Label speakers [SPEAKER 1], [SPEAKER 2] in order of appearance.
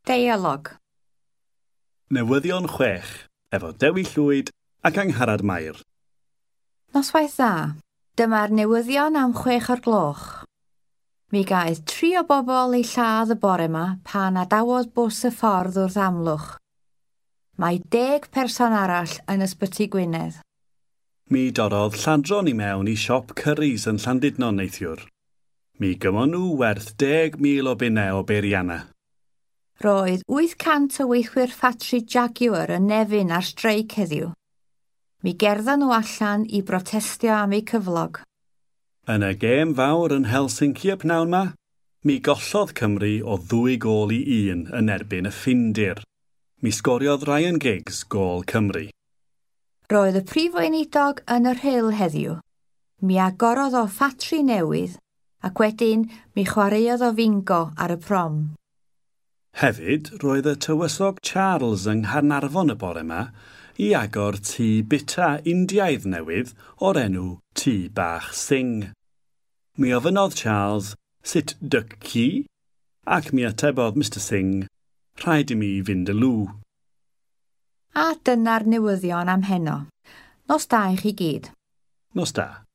[SPEAKER 1] Deialog.
[SPEAKER 2] Newyddion 6, efo Dewi Llwyd ac Angharad Mair.
[SPEAKER 1] Noswaith dda. Dyma'r newyddion am 6 o'r gloch. Mi gaeth 3 o bobl eu lladd y bore yma pan adawodd bws y ffordd wrth Amlwch. Mae 10 person arall yn ysbyty Gwynedd.
[SPEAKER 2] Mi dorodd Lladron i mewn i siop cyrris yn Llandudno neithiwr. Mi gymon nhw werth 10,000 o bunnau o beirianna.
[SPEAKER 1] Roedd 800 o weithwyr ffatri Jaguar yn nefyn ar streic heddiw. Mi gerddon nhw allan i brotestio am eu cyflog.
[SPEAKER 2] Yn y gêm fawr yn Helsinki y pnawn ma, mi gollodd Cymru o 2 gôl i 1 yn erbyn y Ffindir. Mi sgoriodd Ryan Giggs gôl Cymru.
[SPEAKER 1] Roedd y prif weinidog yn yr Rhyl heddiw. Mi agorodd o ffatri newydd ac wedyn mi chwaraeodd o fingo ar y prom.
[SPEAKER 2] Hefyd, roedd y tywysog Charles yng Nghaernarfon y bore yma i agor tŷ bita Indiaidd newydd o'r enw Tŷ Bach Singh. Mi ofynodd Charles sut dyc ci, ac mi atebodd Mr Singh, rhaid i mi fynd y lw.
[SPEAKER 1] A dyna'r newyddion am heno. Nos da i chi gyd.
[SPEAKER 2] Nos da.